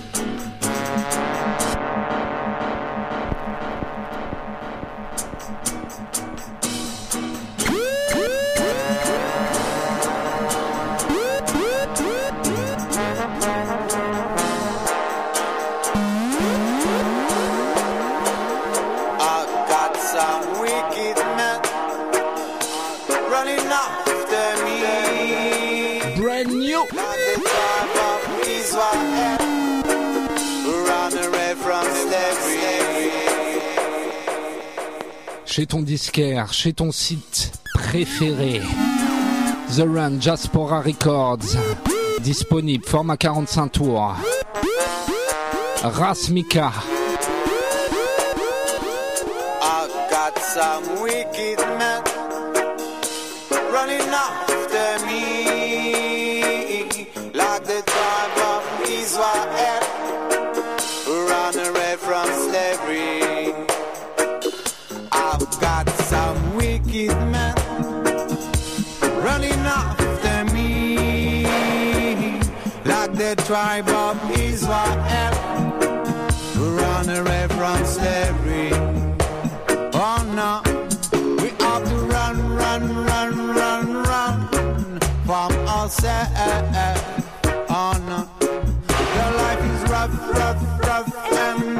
Chez ton disquaire, chez ton site préféré, The Run, Diaspora Records, disponible, format 45 tours. Ras Mika. I got some wicked men running after me, like the tribe of Israel, run away from slavery. I've got some wicked men running after me, like the tribe of Israel, run away from slavery. Oh no, have to run, run, run, run, run from ourselves. Oh no, your life is rough, rough, rough and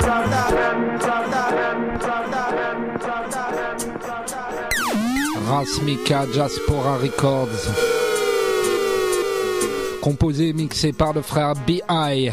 Rasmika Diaspora Records. Composé et mixé par le frère B.I.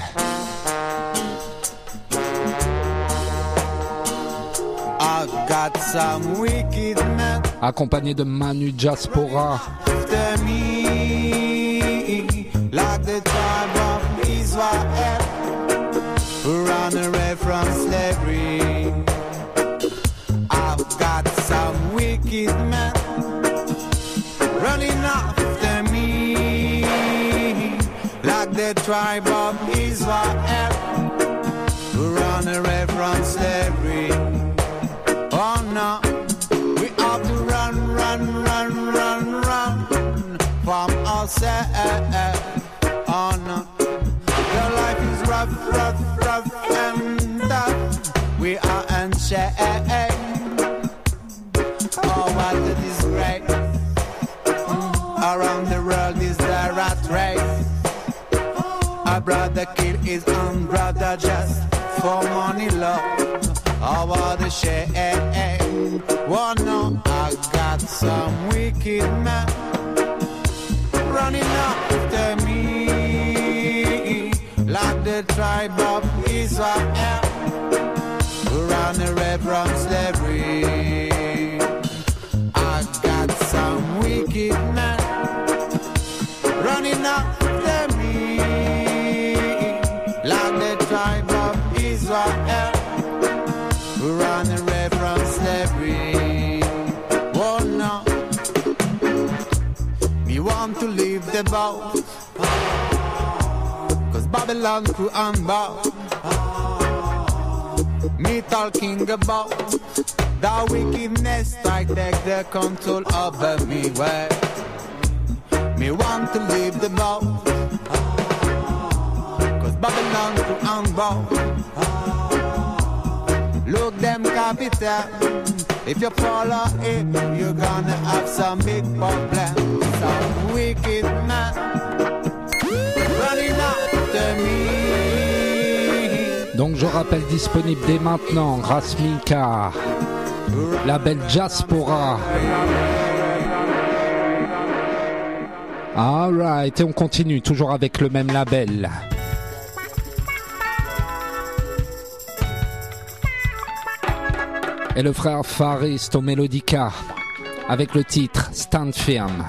got some wicked men accompagné de Manu Diaspora. after me, like the tribe of Israel, who ran away from slavery. I've got some wicked men running after me, like the tribe of Israel, who ran away from slavery. Oh no, we have to run, run, run, run, run from ourselves. Oh no, your life is rough, rough, rough and tough. We are unchained. Oh, what a disgrace. Around the world is the rat race. A brother kill his own brother just for money, love. Oh, what a shame. Oh no, I got some wicked man running after me, like the tribe of Israel, who ran away from slavery. I got some wicked man running after me, like the tribe of Israel, who ran away from slavery. Oh no, we want to leave the boat, cause Babylon crew on board. Me talking about the wickedness I take the control over me. Where me want to leave the boat, cause Babylon crew on board. Look them capital, if you follow it, you're gonna have some big problems. Some wicked man running after me. Donc je rappelle disponible dès maintenant Rasmika, label Diaspora. Alright, et on continue toujours avec le même label. Et le frère Faris au Melodica avec le titre Stand Firm.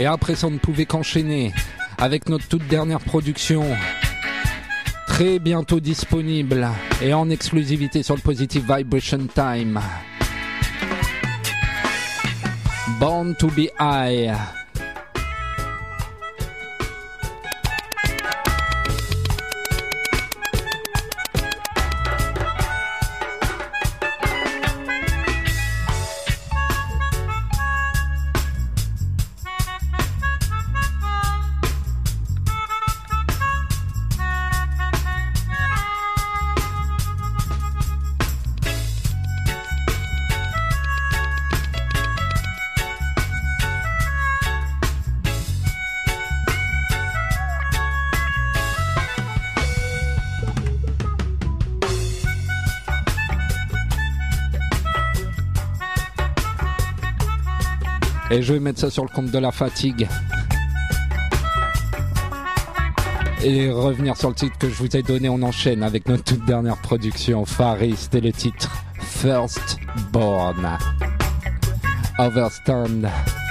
Et après ça, on ne pouvait qu'enchaîner avec notre toute dernière production, très bientôt disponible et en exclusivité sur le Positive Vibration Time. Born to be High. Et je vais mettre ça sur le compte de la fatigue. Et revenir sur le titre que je vous ai donné, on enchaîne avec notre toute dernière production, Farist, et le titre First Born. Overstand.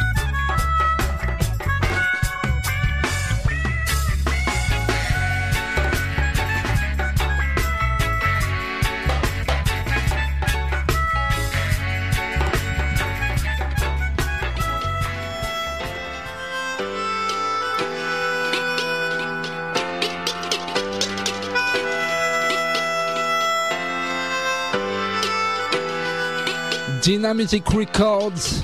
Dynamusic Records.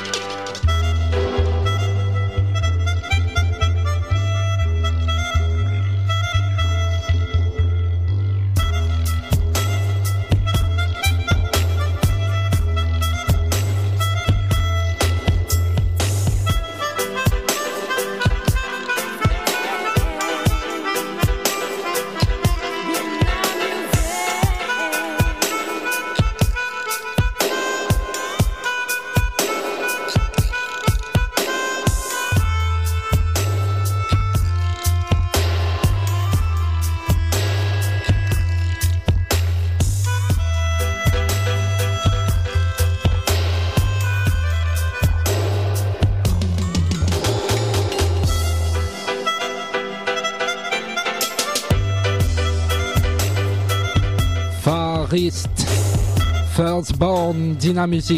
First Born, Dynamusic.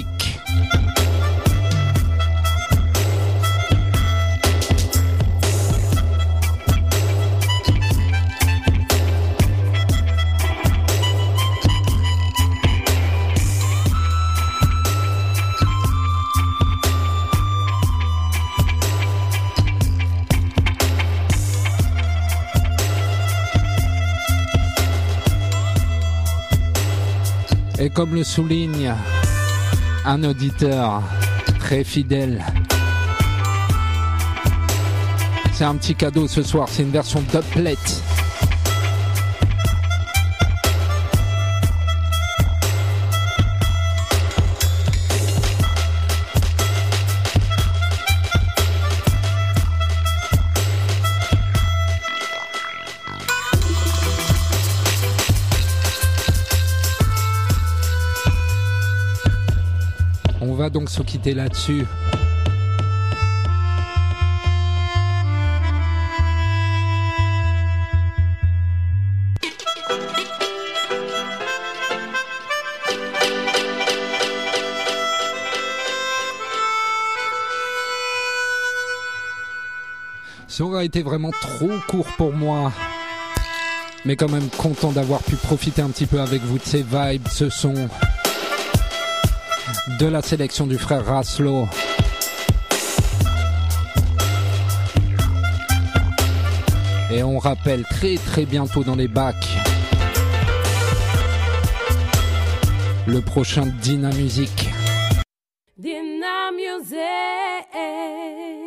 Et comme le souligne un auditeur très fidèle, c'est un petit cadeau ce soir, c'est une version doublet. On va donc se quitter là-dessus. Ça aurait été vraiment trop court pour moi. Mais quand même content d'avoir pu profiter un petit peu avec vous de ces vibes, ce son. De la sélection du frère Raslo. Et on rappelle très bientôt dans les bacs le prochain Dynamusic. Dynamusic.